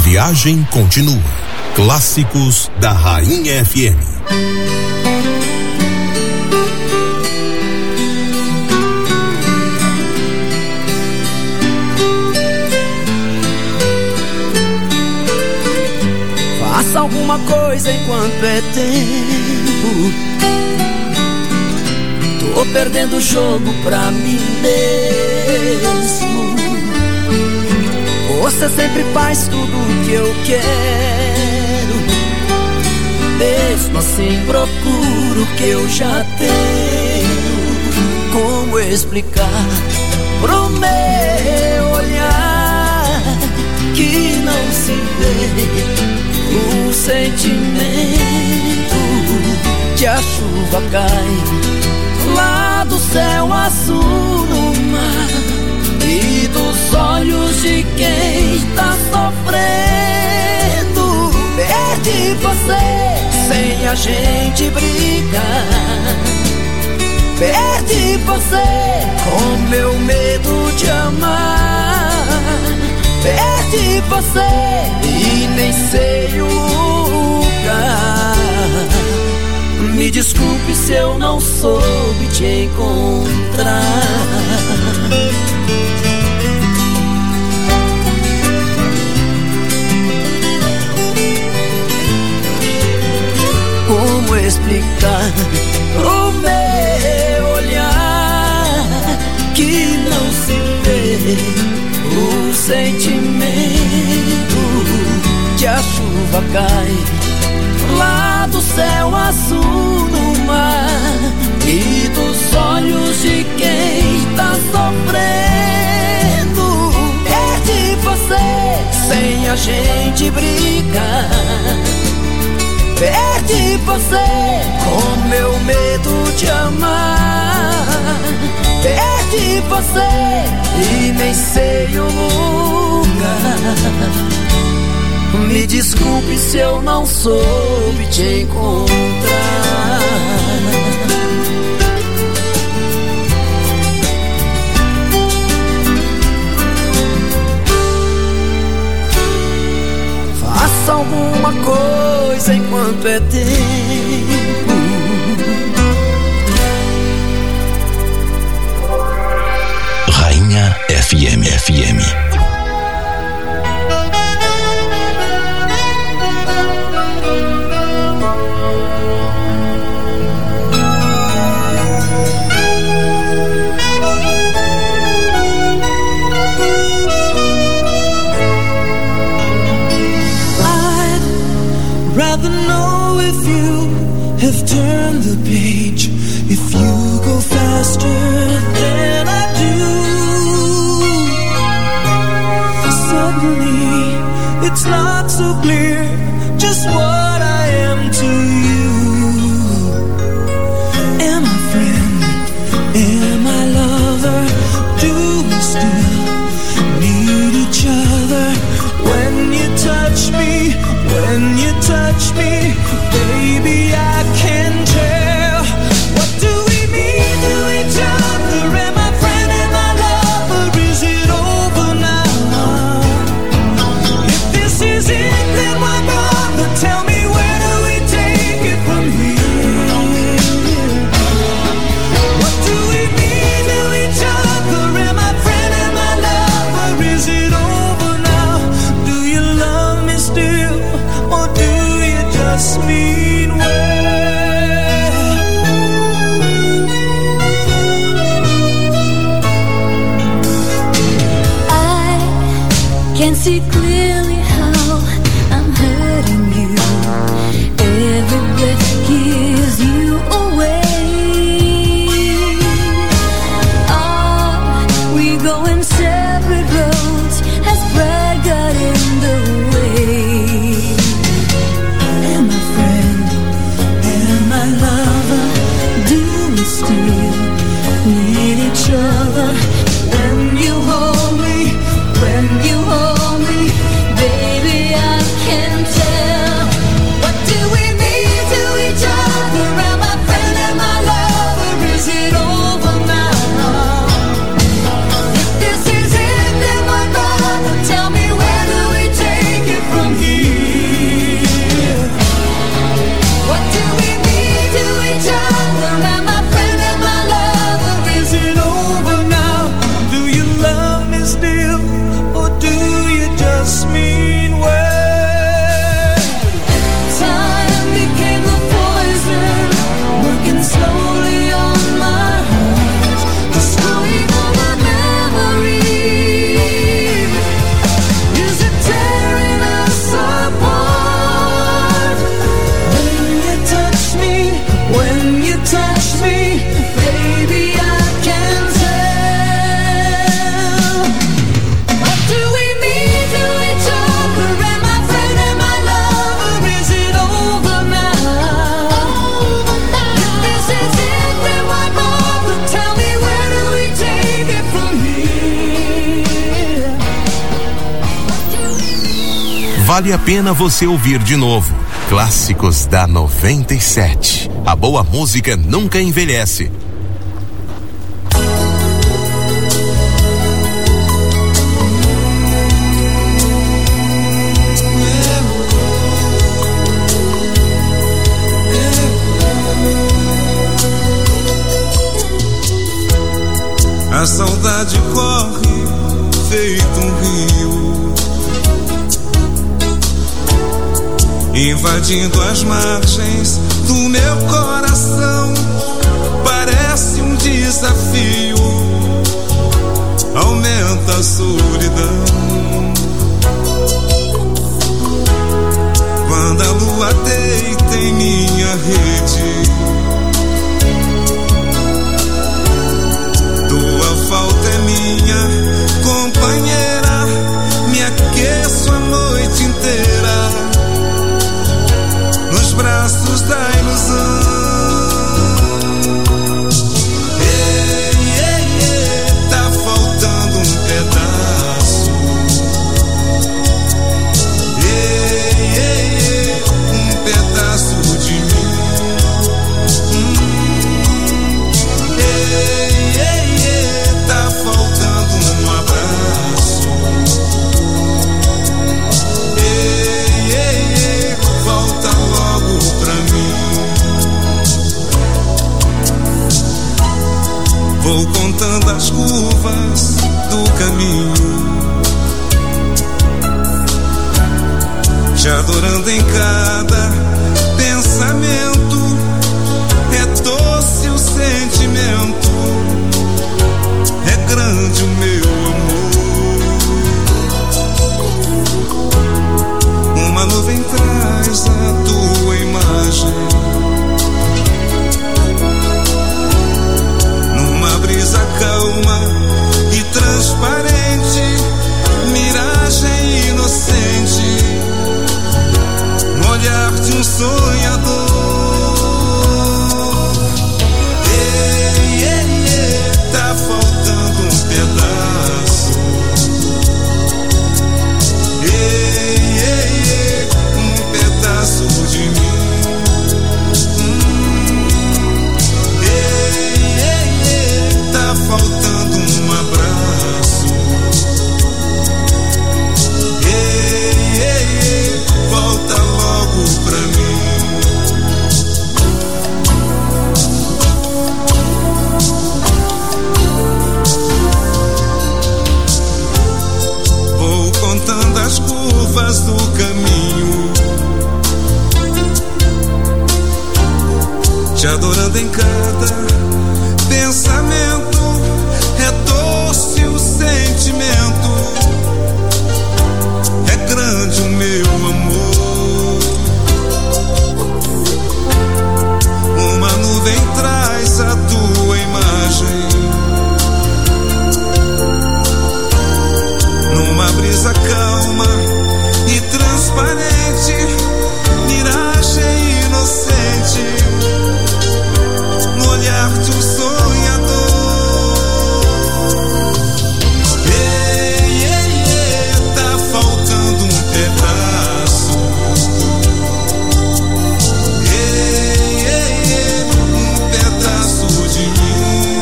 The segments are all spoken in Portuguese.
viagem continua. Clássicos da Rainha FM. Faça alguma coisa enquanto é tempo. Tô perdendo o jogo pra mim mesmo. Você sempre faz tudo o que eu quero. Mesmo assim procuro o que eu já tenho. Como explicar pro meu olhar que não se vê o sentimento que a chuva cai lá do céu azul no mar e dos olhos de quem tá sofrendo. Perdi você sem a gente brigar. Perdi você com meu medo de amar. Perdi você e nem sei o lugar. Me desculpe se eu não soube te encontrar. Como explicar pro meu olhar que não se vê o sentimento que a chuva cai lá do céu azul no mar e dos olhos de quem tá sofrendo. Perdi você sem a gente brigar. Perdi você com meu medo de amar. Perdi você e nem sei o lugar. Me desculpe se eu não soube te encontrar. Faça alguma coisa enquanto é tempo. Rainha FM. Rather know if you have turned the page, if you go faster than I do. Suddenly it's not so clear just what I am to you. Am I friend? Am I lover? Do we still need each other? When you touch me, when you touch me, baby, I can tell. What do we mean to each other? Am I friend, am I lover? Is it over now? If this is it, then why bother? Tell me, where do we take it from here? What do we mean to each other? Am I friend, am I lover? Is it over now? Do you love me still, or do you just mean well? I can see clearly how I'm hurting you. Every breath gives you away. Are we going separate roads? Has pride got in the way? Am I friend? Am I lover? Do we still need each other? When you hold me, baby, just mean way. Time became the poison, working slowly on my heart, destroying all my memories. Is it tearing us apart? When you touch me, when you touch me, Baby, I can tell. What do we mean to each other? Am I friend, am I lover? Is it over now? If this is it, then why bother? Tell me, where do we take it from here? Vale a pena você ouvir de novo. Clássicos da 97. A boa música nunca envelhece. a saudade corre feito um rio, invadindo as margens do meu coração. Parece um desafio, aumenta a solidão. Quando a lua deita em minha rede, tua falta é minha companheira, me aqueço a noite inteira nos braços da ilusão. Tá faltando um pedaço. Um pedaço de mim. Tá faltando um abraço. Volta logo pra mim. Vou contando as curvas do caminho, te adorando em cada pensamento. É doce o sentimento, é grande o meu amor. Uma nuvem traz a tua imagem, numa brisa calma e transparente, miragem inocente, no olhar de um sonhador. Tá faltando um pedaço. Um pedaço de mim. Tá faltando um abraço. Volta logo pra mim. Vou contando as curvas do caminho, te adorando em cada pensamento. É doce o sentimento, é grande o meu amor. Uma nuvem traz a tua imagem, numa brisa calma e transparente, miragem inocente, no olhar de um sonhador. Tá faltando um pedaço. Um pedaço de mim.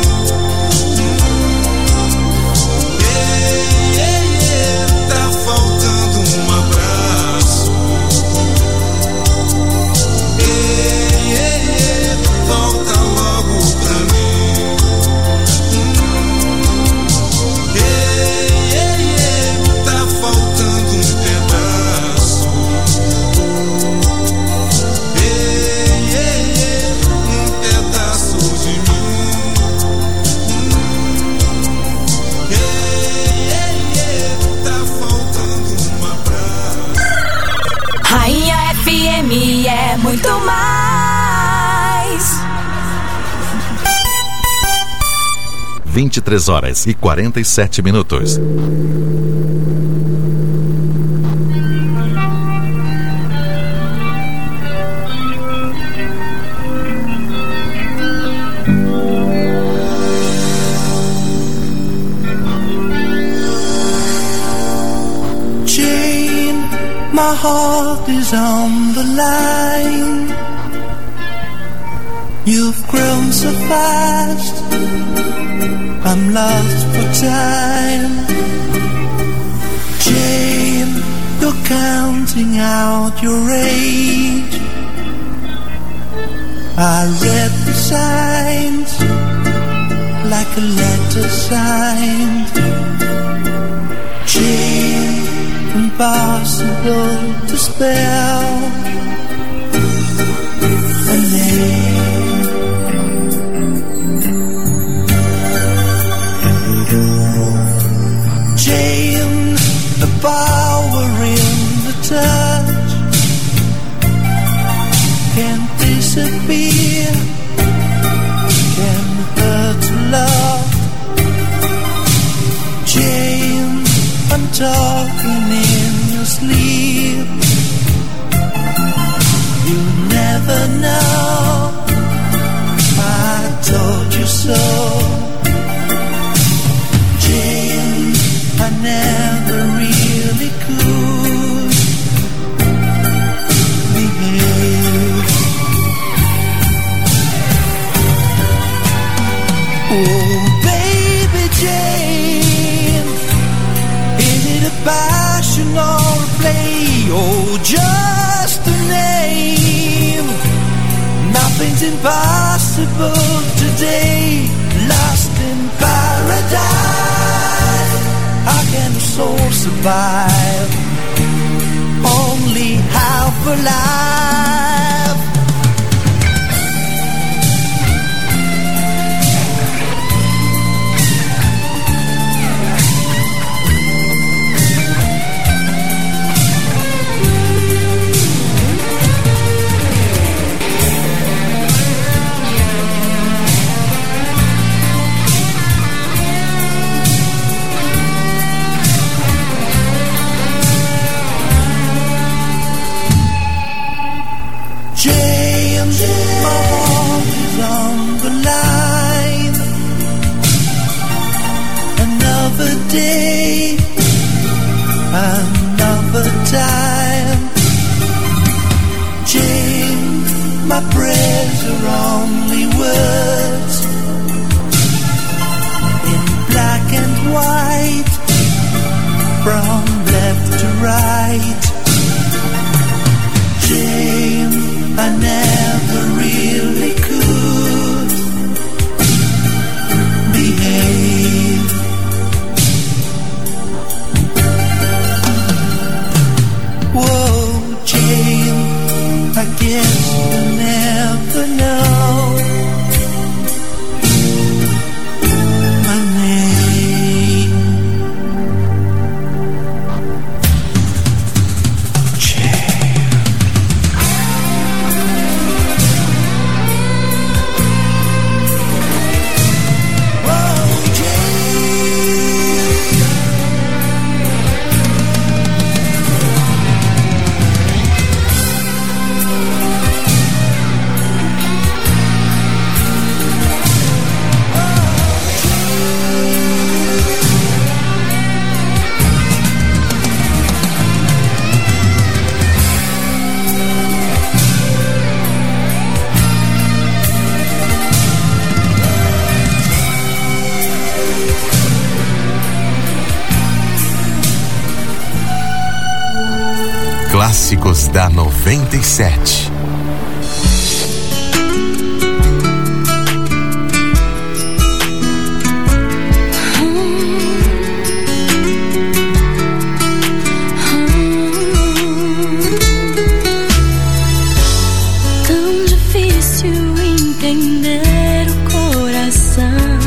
Tá faltando um abraço. Volta logo pra mim. muito mais. 23h47. My heart is on the line. You've grown so fast, I'm lost for time. Jane, you're counting out your age. I read the signs like a letter signed. Jane, impossible to spell a name. James, the power in the touch can disappear, can hurt to love. James, I'm talking in your sleep. You never know, I told you so. Jane, I never really could behave. Oh, baby Jane, is it a passion or a play, or just a name? Nothing's impossible today, lost in paradise. How can a soul survive? Only half alive. James, my heart is on the line. Another day, another time. James, my prayers are only words in black and white, from left to right. James, I never really could behave. Whoa, Jane, I guess you'll never know my name. Clássicos da 97. Tão difícil entender o coração,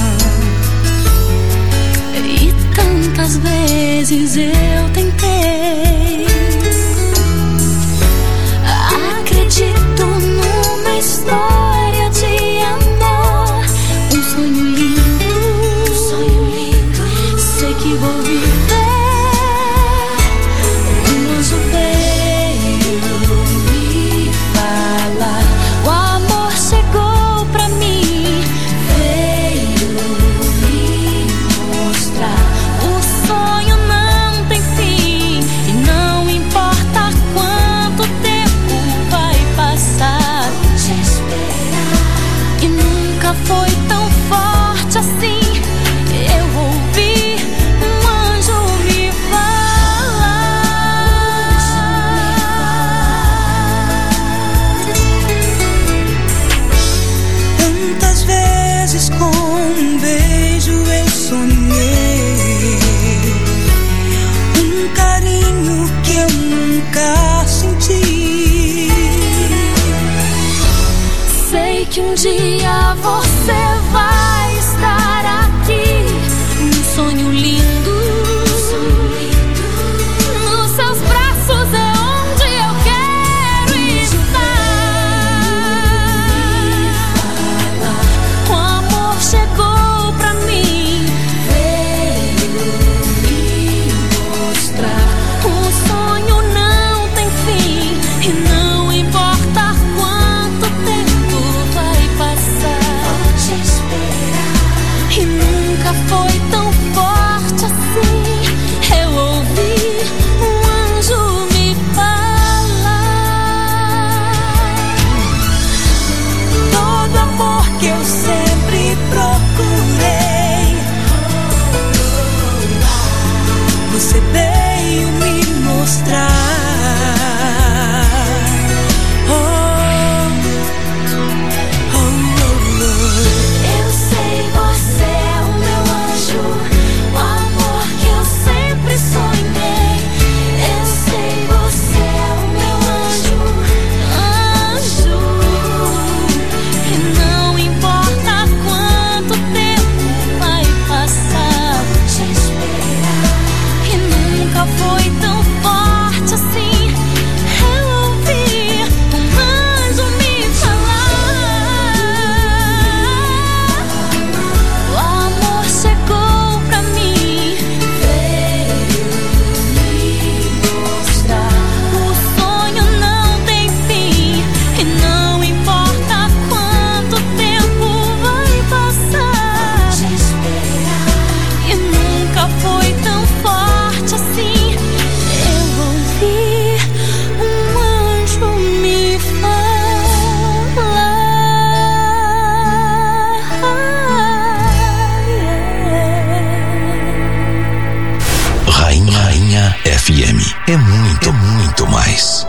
e tantas vezes eu tentei acreditar FM é muito, muito mais.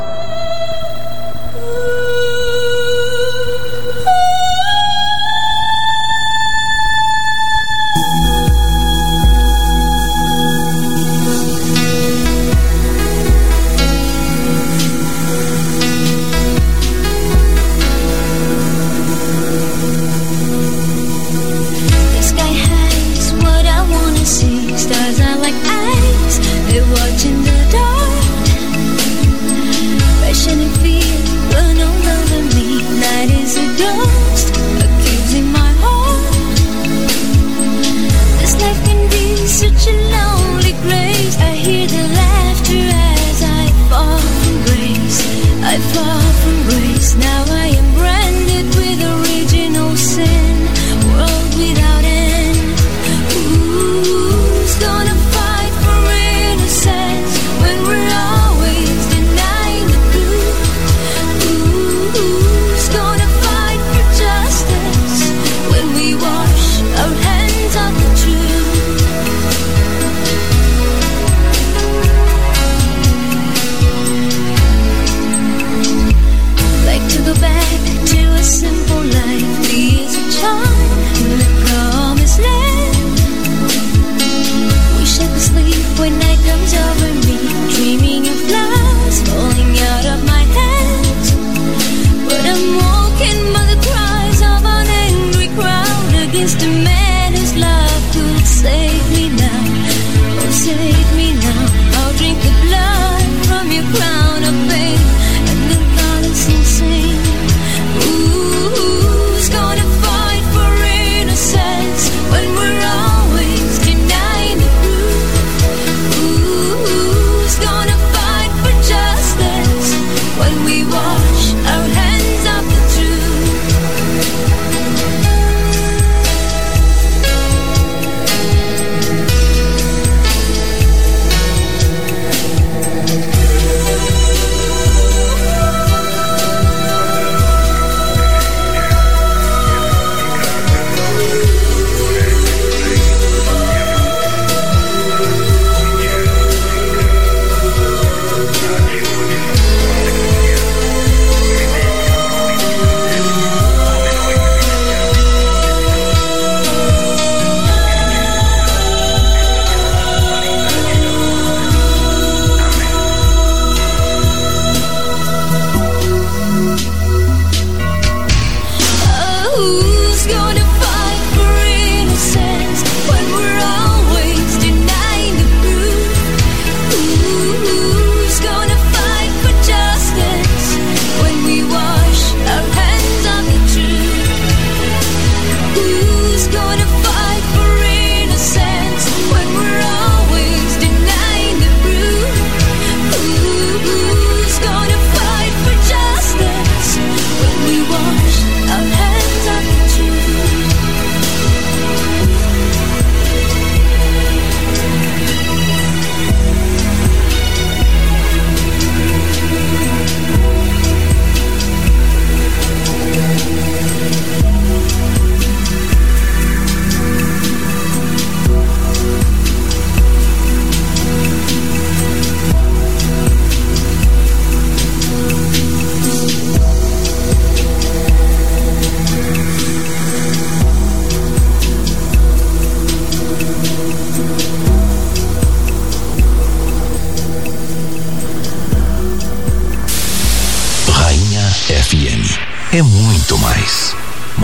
É muito mais.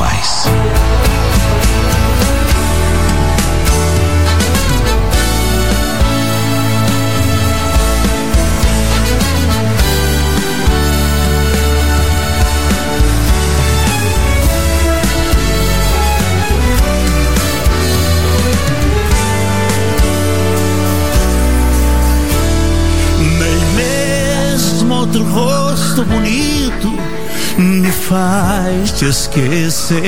Nem mesmo outro rosto bonito me faz te esquecer,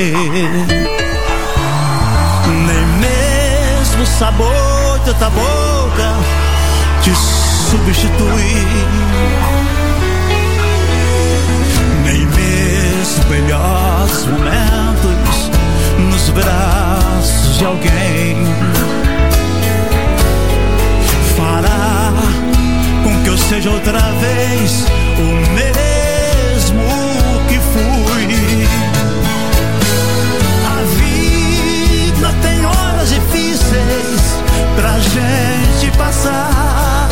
nem mesmo o sabor de outra boca te substituir, nem mesmo melhores momentos nos braços de alguém fará com seja outra vez o mesmo que fui. A vida tem horas difíceis pra gente passar,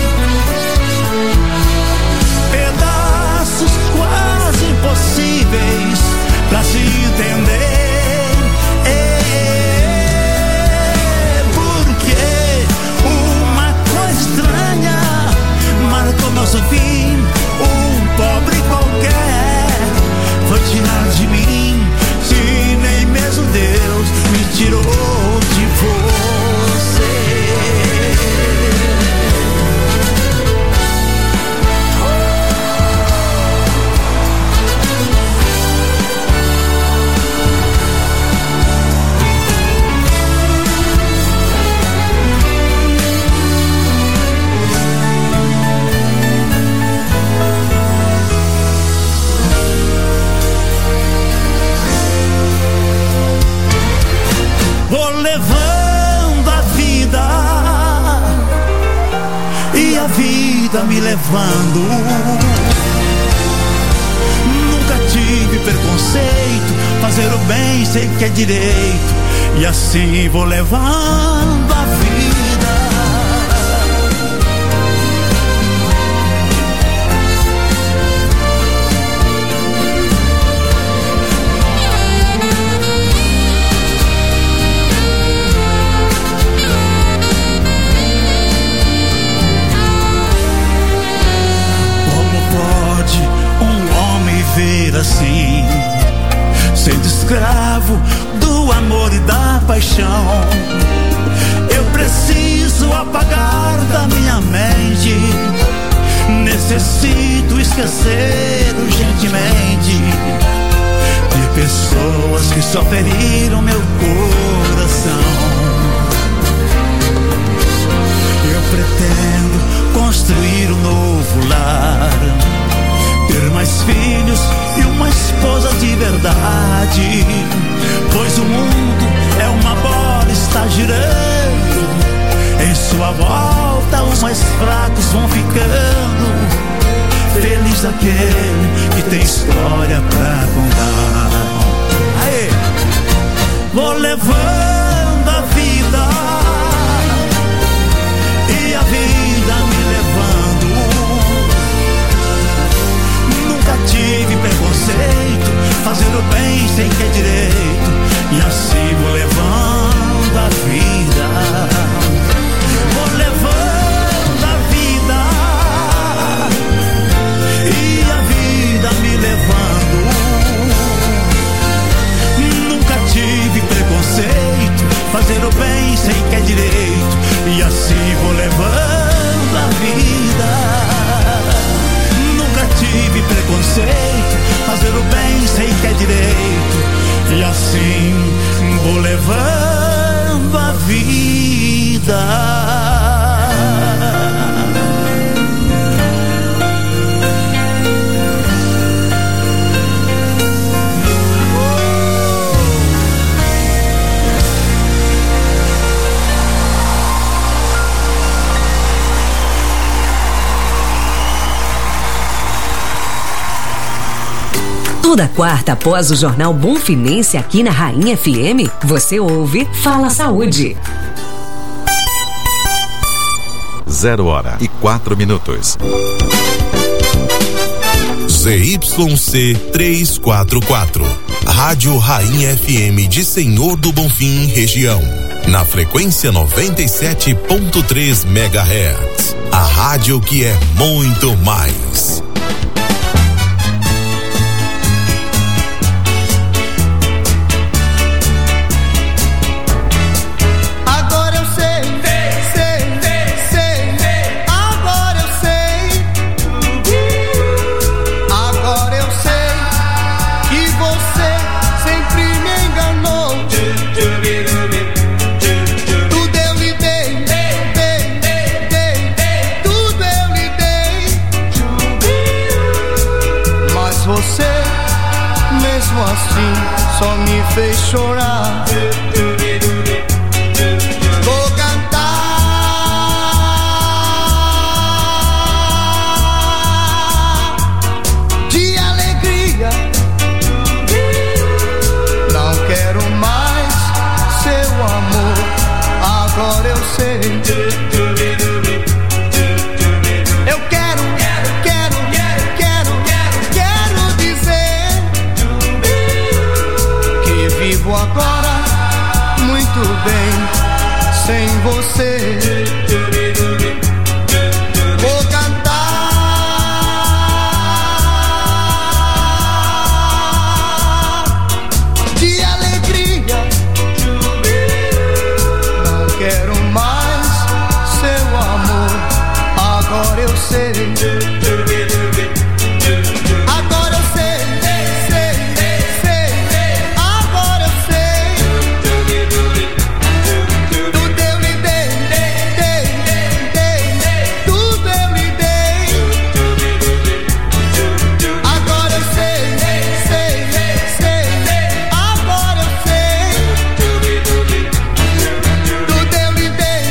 pedaços quase impossíveis pra se entender. Porque uma coisa estranha marcou nosso fim. Um pobre qualquer foi tirar de mim, se nem mesmo Deus me tirou de você. Vou levando a vida e a vida me levando. Nunca tive preconceito, fazer o bem sei que é direito, e assim vou levando a vida. Assim, sendo escravo do amor e da paixão, eu preciso apagar da minha mente, necessito esquecer urgentemente de pessoas que só feriram meu coração. Eu pretendo construir um novo lar, ter mais filhos e uma esposa de verdade, pois o mundo é uma bola, está girando em sua volta, os mais fracos vão ficando. Feliz aquele que tem história pra contar. Aê! Vou levando a vida e a vida me levando. Nunca tive preconceito, fazer o bem sei que é direito, e assim vou levando a vida. Vou levando a vida e a vida me levando. Nunca tive preconceito, fazer o bem sei que é direito, e assim vou levando a vida. Tive preconceito, fazer o bem sei que é direito, e assim vou levando a vida. Toda quarta, após o Jornal Bonfinense aqui na Rainha FM, você ouve Fala Saúde. 0h04. ZYC 344, Rádio Rainha FM de Senhor do Bonfim, região. Na frequência 97.3 MHz. A rádio que é muito mais. Só me fez chorar. Vou cantar sei. Agora eu sei, agora eu sei. Tudo eu lhe dei, tudo eu lhe dei. Agora eu sei, agora eu sei. Tudo eu lhe dei,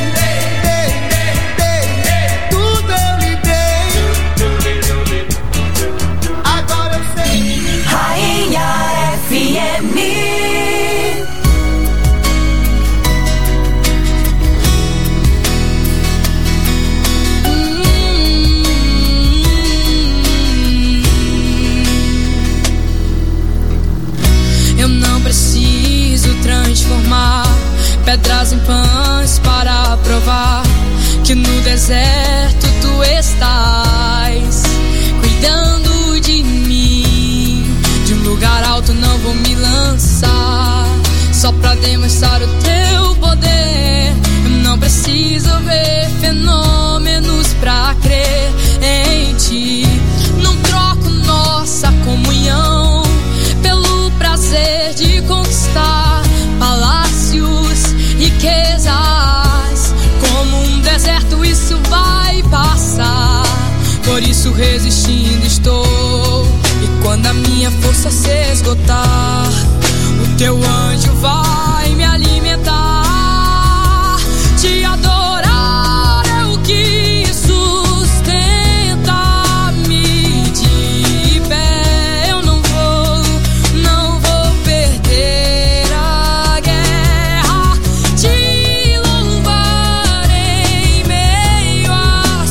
tudo eu lhe dei. Agora eu sei. Rainha FM. Eu não preciso transformar pedras em pães para provar que no deserto tu estás cuidando de mim. De um lugar alto não vou me lançar só pra demonstrar o teu poder. Eu não preciso ver fenômenos pra crer em ti. Não troco nossa comunhão pelo prazer de conquistar palácios, riquezas. Como um deserto isso vai passar, por isso resistindo estou. E quando a minha força se esgotar, o teu anjo vai me alimentar. Te adorar é o que sustenta me de pé. Eu não vou perder a guerra. Te louvar em meio às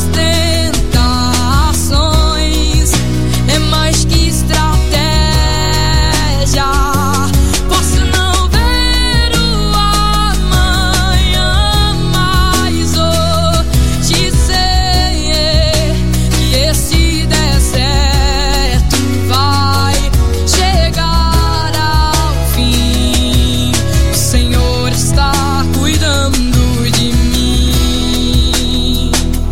tentações é mais que estratégia. Posso não ver o amanhã, mas hoje sei que esse deserto vai chegar ao fim. O Senhor está cuidando de mim.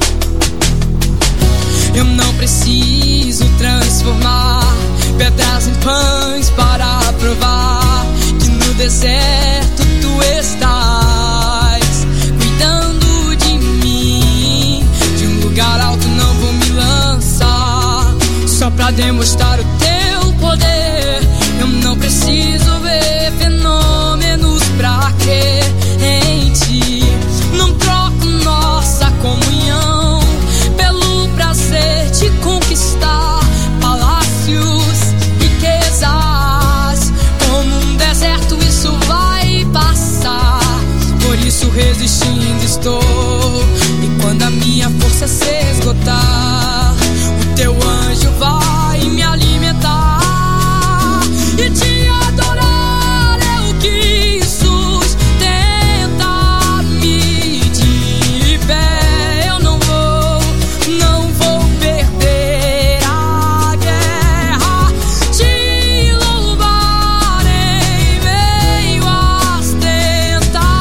Eu não preciso transformar pedras em pães para provar que no deserto tu estás cuidando de mim. De um lugar alto não vou me lançar só pra demonstrar o teu poder. Eu não preciso ver fenômenos pra crer em ti. Não troco nossa comunhão pelo prazer de conquistar palácios, riquezas. Como um deserto isso vai passar, por isso resistindo estou. E quando a minha força se esgotar, o teu anjo vai me alimentar. E te adorar é o que sustenta me de pé. Eu não vou perder a guerra. Te louvar em meio às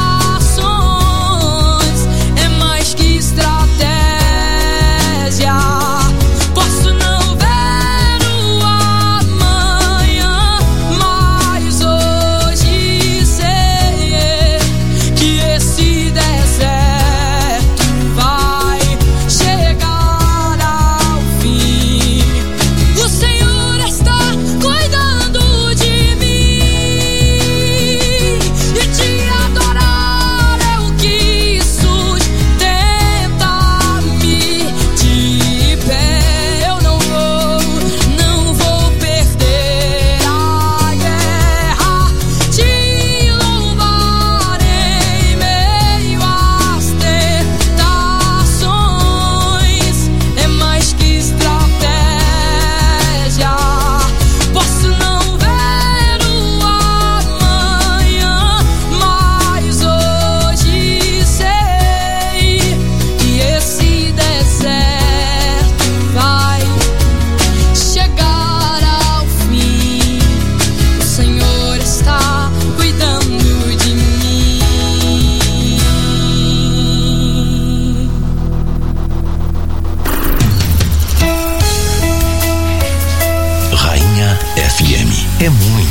tentações é mais que estratégia.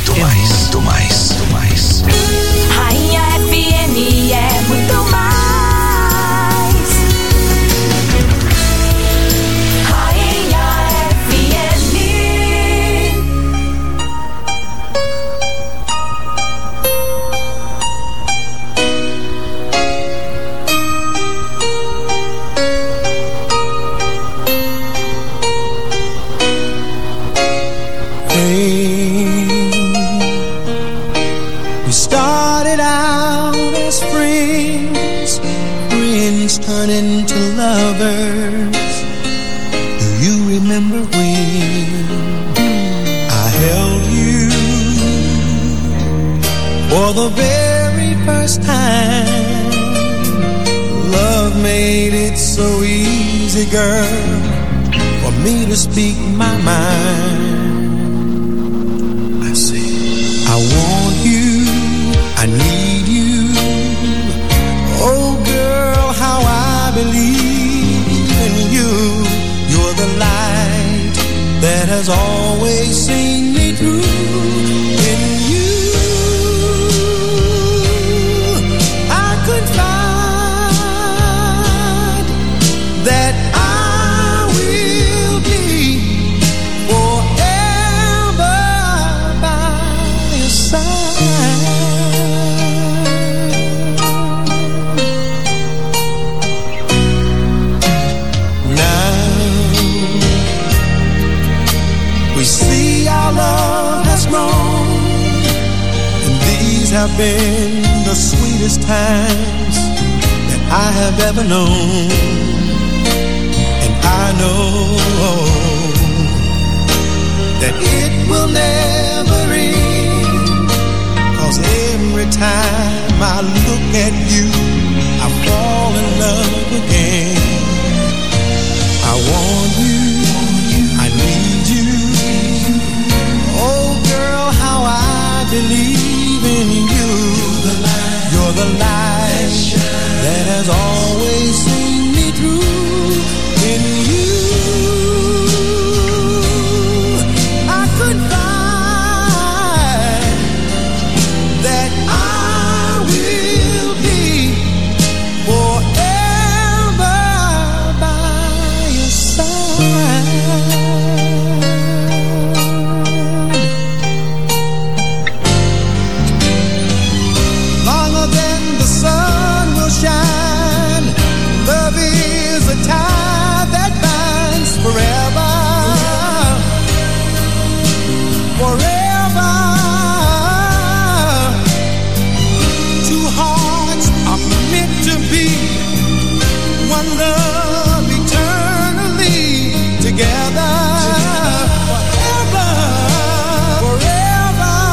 muito mais. Muito mais. Muito mais. Rainha FM é muito mais. Rainha FM. We started out as friends, friends turn into lovers. Do you remember when I held you for the very first time? Love made it so easy, girl, for me to speak my mind. I want you, I need you. Oh girl, how I believe in you. You're the light that has always seen me through. In you, I could find that I will be forever by your side. Now we see our love has grown, and these have been the sweetest times that I have ever known. And I know that it will never end, 'cause every time I look at you, I fall in love again. I want you, I need you. Oh girl, how I believe in you. You're the light that has always seen me through. In you, I could find that I will be forever by your side. Longer than the sun will shine, love is a tie that binds forever. Forever. Two hearts are meant to be one love eternally together. Forever. Forever.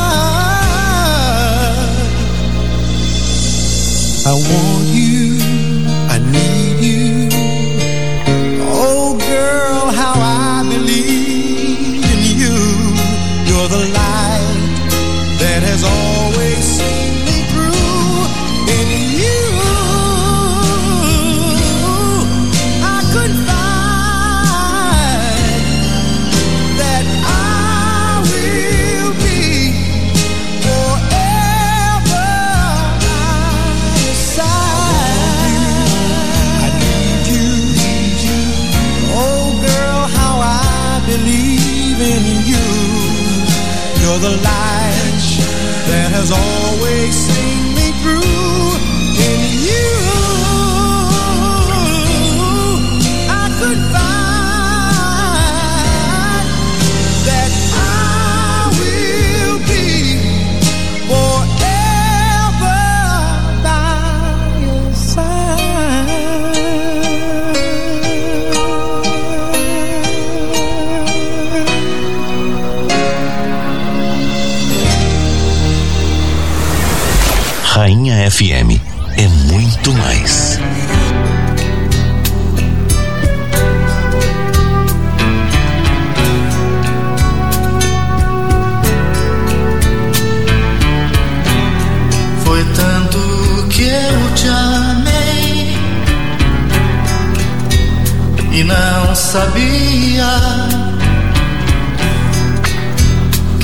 I want you, I need you. Oh girl, how I believe in you. You're the light that has always seen me through. In you, I could find that I will be forever by your side. I need you. Oh girl, how I believe in you. You're the light that has always seen me through. In you, I could find that I will be forever by your side. Rainha FM é muito mais. Foi tanto que eu te amei e não sabia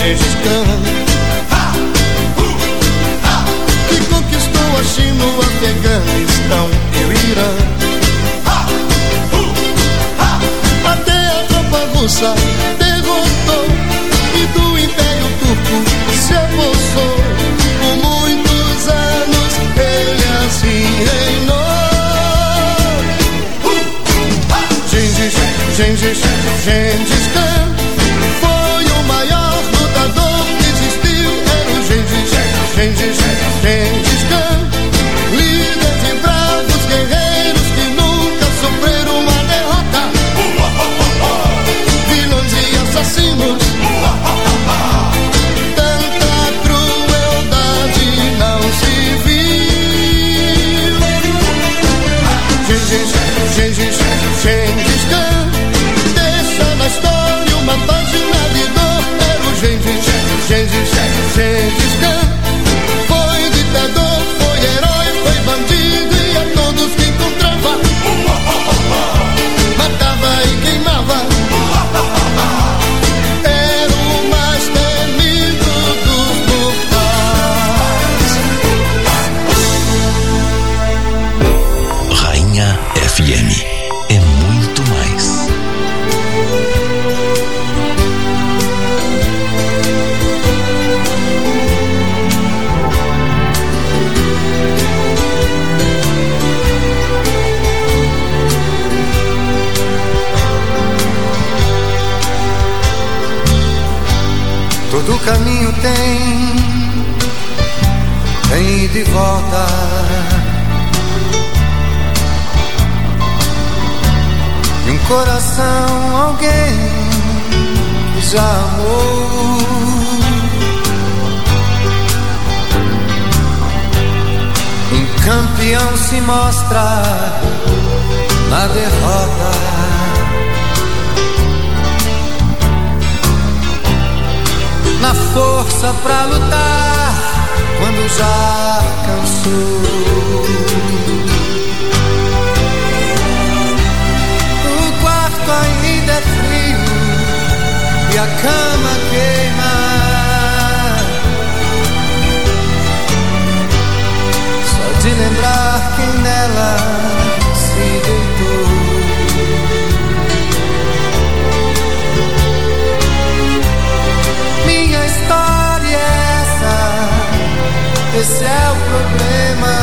Gengis Khan, que conquistou a China, o Afeganistão e o Irã. Até a tropa russa derrotou e do Império Turco se apossou. Por muitos anos ele assim reinou. Gengis Khan foi o maior lutador que existiu. Era o Gengis Khan, líder de bravos guerreiros que nunca sofreram uma derrota. Vilões e assassinos, tanta crueldade não se viu. Gengis Khan deixa na história uma página de dor. Era o Gengis Khan, foi ditador, foi herói, foi bandido, e a todos que encontrava matava e queimava. Era o mais temido dos mortais. Rainha FM é muito mais. Todo caminho tem ida e volta. E um coração, alguém que já amou. Um campeão se mostra na derrota. Na força pra lutar quando já cansou. O quarto ainda é frio e a cama queima. Só de lembrar quem nela se deitou. Minha história é essa, esse é o problema.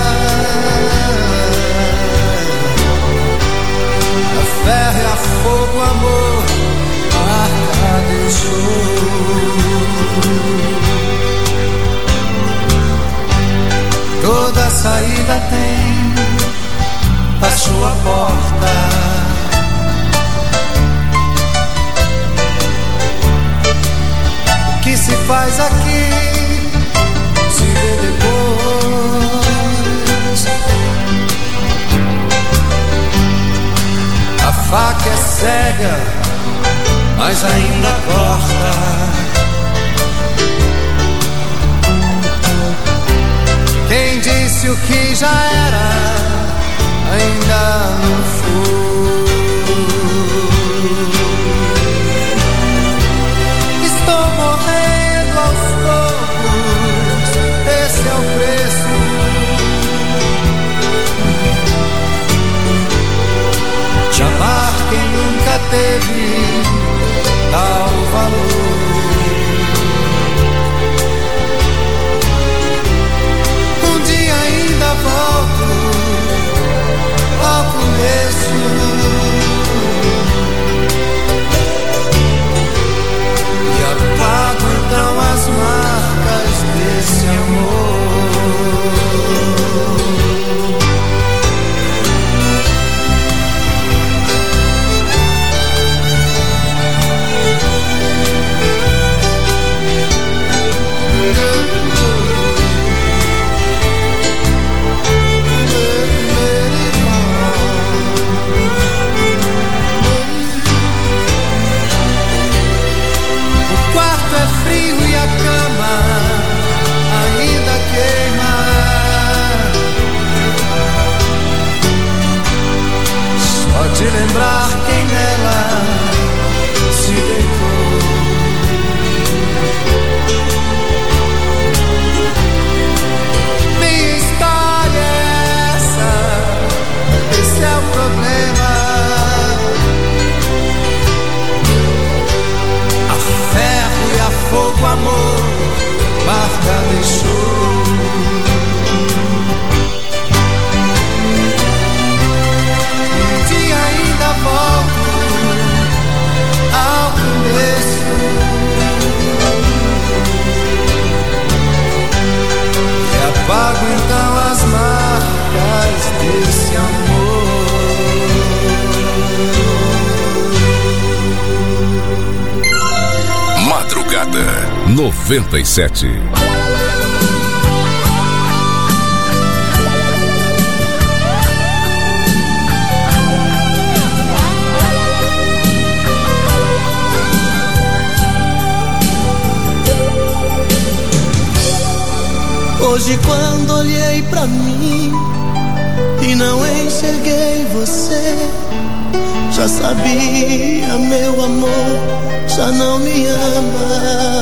A ferro e a fogo, amor, marca deixou. Toda saída tem a sua porta. O que se faz aqui se vê depois. A faca é cega, mas ainda corta. Quem disse o que já era ainda não foi. Estou morrendo aos poucos, esse é o preço. De amar quem nunca teve tal valor. Um dia ainda volto ao começo. E apago então as marcas desse amor. De lembrar quem nela se deitou. 97. Hoje quando olhei pra mim e não enxerguei você, já sabia, meu amor, já não me ama.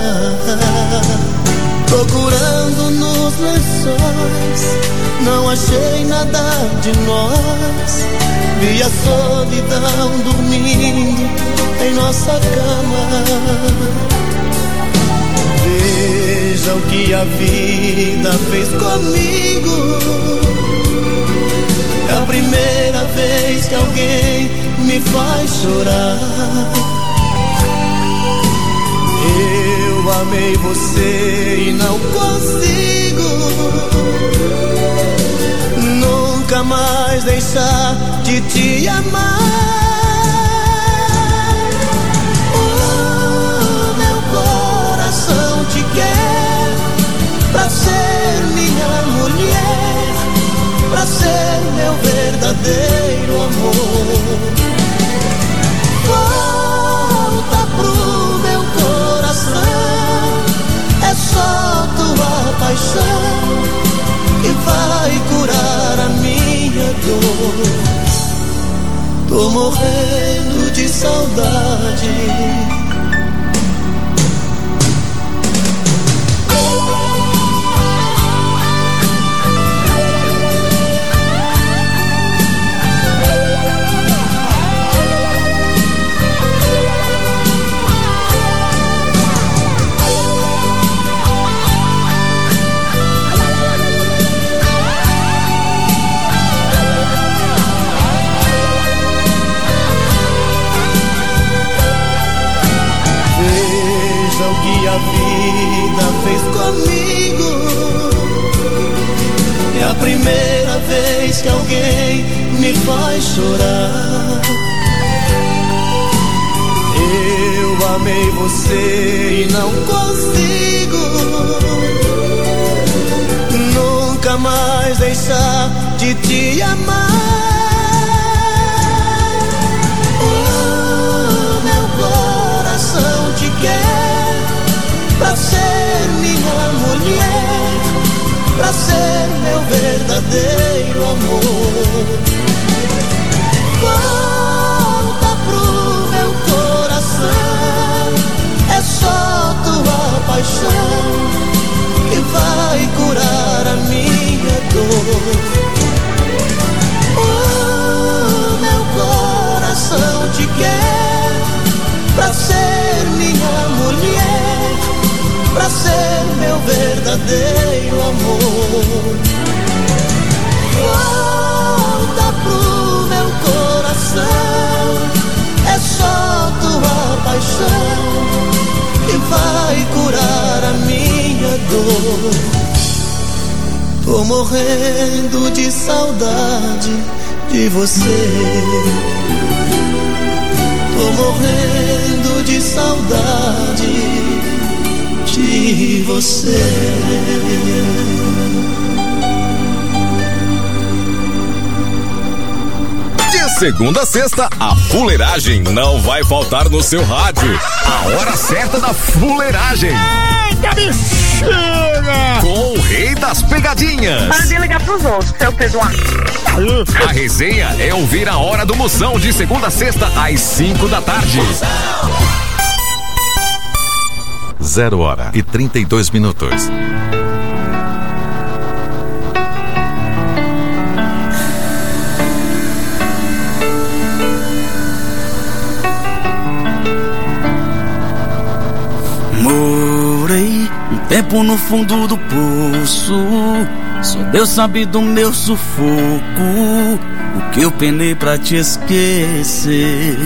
Procurando nos lençóis, não achei nada de nós. Vi a solidão dormindo em nossa cama. Veja o que a vida fez comigo. É a primeira vez que alguém me faz chorar. Eu amei você e não consigo nunca mais deixar de te amar. Oh, meu coração te quer pra ser minha mulher, pra ser meu verdadeiro amor. Volta pro meu coração, é só tua paixão que vai curar a minha dor. Tô morrendo de saudade. O que a vida fez comigo. É a primeira vez que alguém me faz chorar. Eu amei você e não consigo nunca mais deixar de te amar. Oh, meu coração te quer pra ser minha mulher, pra ser meu verdadeiro amor. Volta pro meu coração, é só tua paixão que vai curar a minha dor. Oh, meu coração te quer pra ser minha mulher, pra ser meu verdadeiro amor. Volta pro meu coração, é só tua paixão que vai curar a minha dor. Tô morrendo de saudade de você. Tô morrendo de saudade de você. De segunda a sexta, a fuleiragem não vai faltar no seu rádio. A hora certa da fuleiragem. Eita bexiga! Com o rei das pegadinhas. Para de ligar pros outros, seu Pedro. A resenha é ouvir a hora do Moção de segunda a sexta às 5 da tarde. 0 hora e 32 minutos. Morei um tempo no fundo do poço, só Deus sabe do meu sufoco, o que eu penei pra te esquecer.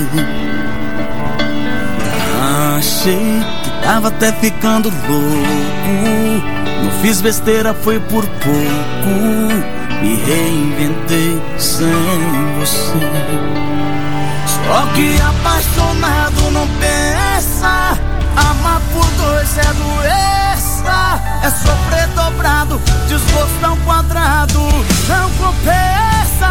Achei que tava até ficando louco, não fiz besteira, foi por pouco, me reinventei sem você. Só que apaixonado não pensa, Amar por dois é doença, é sofrer dobrado, desgosto ao quadrado, não compensa.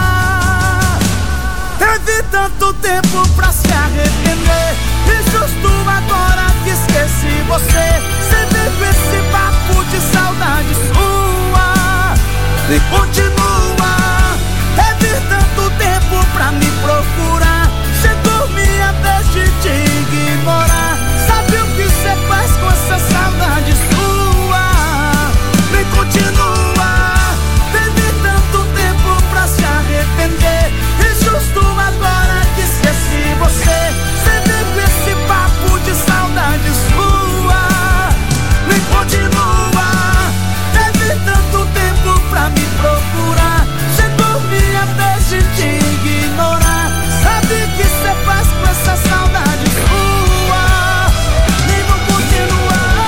Teve tanto tempo pra se arrepender, e justo agora que esqueci você. Cê vem com esse papo de saudade sua, nem continua. Teve tanto tempo pra me procurar, chegou minha vez de te ignorar. Sabe o que cê faz com essa saudade sua? Nem continua. Teve tanto tempo pra se arrepender, e justo agora que esqueci você. Cê vem com esse papo de saudade sua, nem continua. Teve tanto tempo pra me procurar, chegou minha vez de te ignorar. Sabe o que cê faz com essa saudade sua? Nem vou continuar.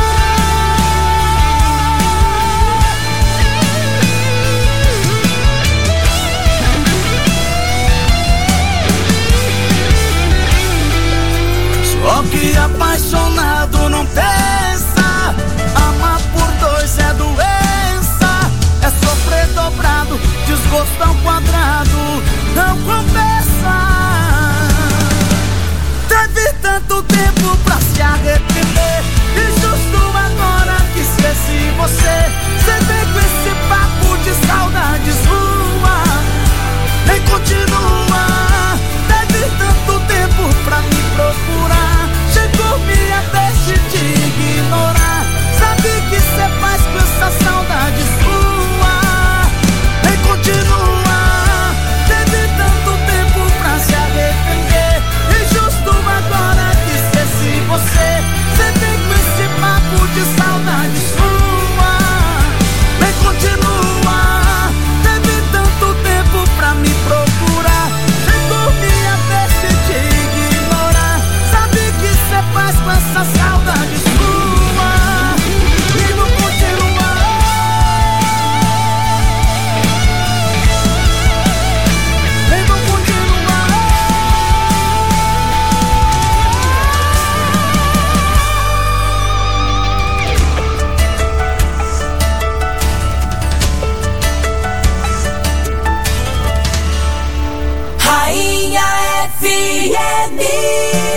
Só que apaixonado não pensa, amar por dois é doença, é sofrer dobrado, desgosto ao quadrado, não compensa. Teve tanto tempo pra se arrepender, e justo agora que esqueci você. Cê vem com esse papo de saudade sua, nem continua. Teve tanto tempo pra me procurar, chegou minha vez de te ignorar. Sabe o que cê faz com essa saudade sua? Nem continua. Teve tanto tempo pra se arrepender, e justo agora que esqueci você. Cê vem com esse papo de saudade sua, nem continua. Teve tanto tempo pra me procurar, chegou minha vez de te ignorar. Sabe o que cê faz com essa saudade sua? E não continua. Nem vou continuar. Rainha FM.